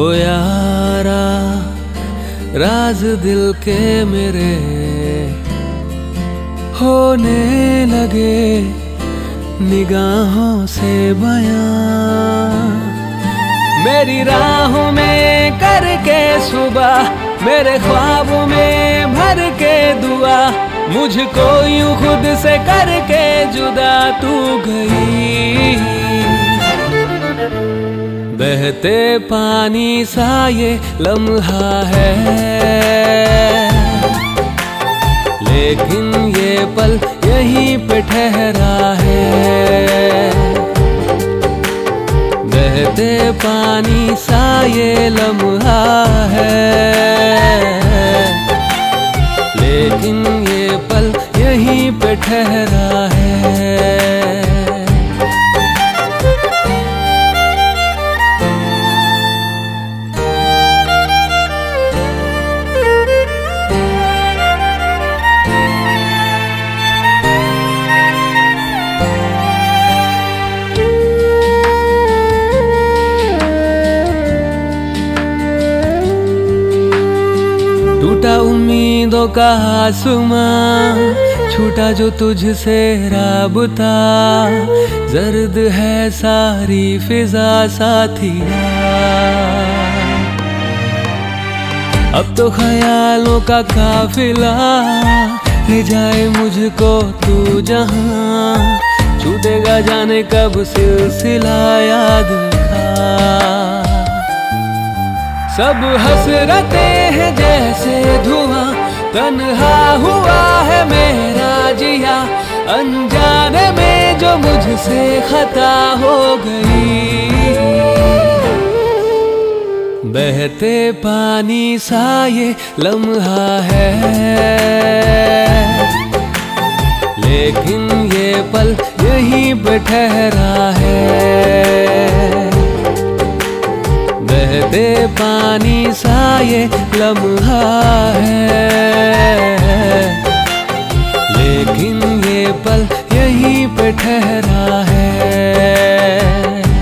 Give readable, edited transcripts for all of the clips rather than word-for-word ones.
यारा राज दिल के मेरे होने लगे निगाहों से बयां। मेरी राहों में करके सुबह मेरे ख्वाबों में भर के दुआ, मुझको यूं खुद से करके जुदा तू गई। बहते पानी सा ये लम्हा है, लेकिन ये पल यहीं पे ठहरा है। बहते पानी सा ये लम्हा है, लेकिन ये पल यहीं पे ठहरा है। टूटा उम्मीदों का आसमां, छूटा जो तुझसे राबता। जर्द है सारी फिजा साथिया, अब तो ख्यालों का काफिला ले जाए मुझको तू जहां। छूटेगा जाने कब सिलसिला याद का। सब हसरतें हैं जैसे धुआं, तन्हा हुआ है मेरा जिया। अनजाने में जो मुझसे खता हो गई। बहते पानी सा ये लम्हा है, लेकिन ये पल यहीं पे ठहरा है। बहते पानी सा ये लम्हा है, लेकिन ये पल यहीं पे ठहरा है।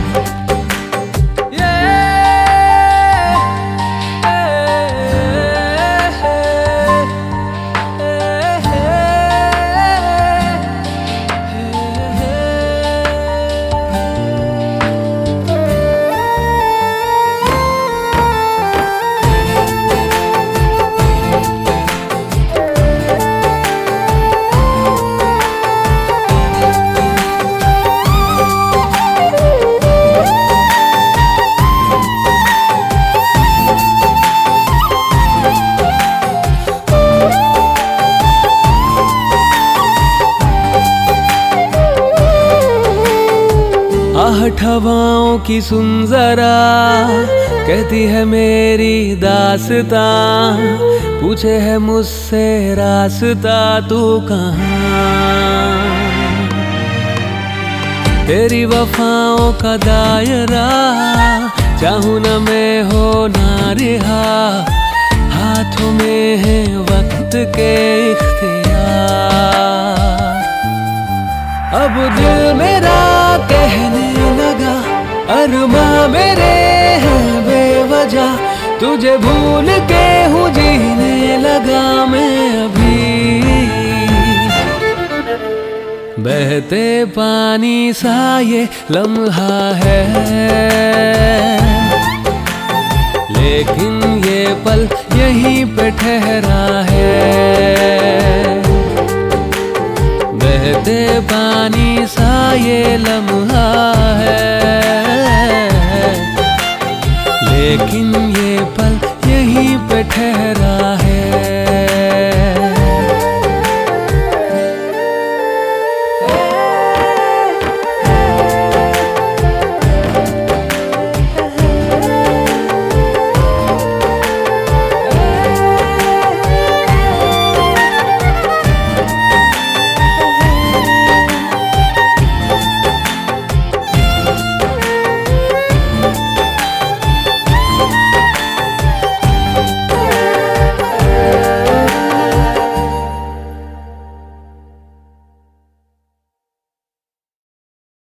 आहट हवाओं की सुन जरा, कहती है मेरी दास्तां। पूछे है मुझसे रास्ता तू कहाँ। तेरी वफाओं का दायरा चाहूं न मैं हो ना रिहा। हाथों में है वक्त के इख्तियार। अब दिल मेरा कहने लगा अरमा मेरे हैं बेवजह। तुझे भूल के हूँ जीने लगा मैं अभी। बहते पानी सा ये लम्हा है, लेकिन ये पल यहीं पे ठहरा है। बहते पानी सा ये लम्हा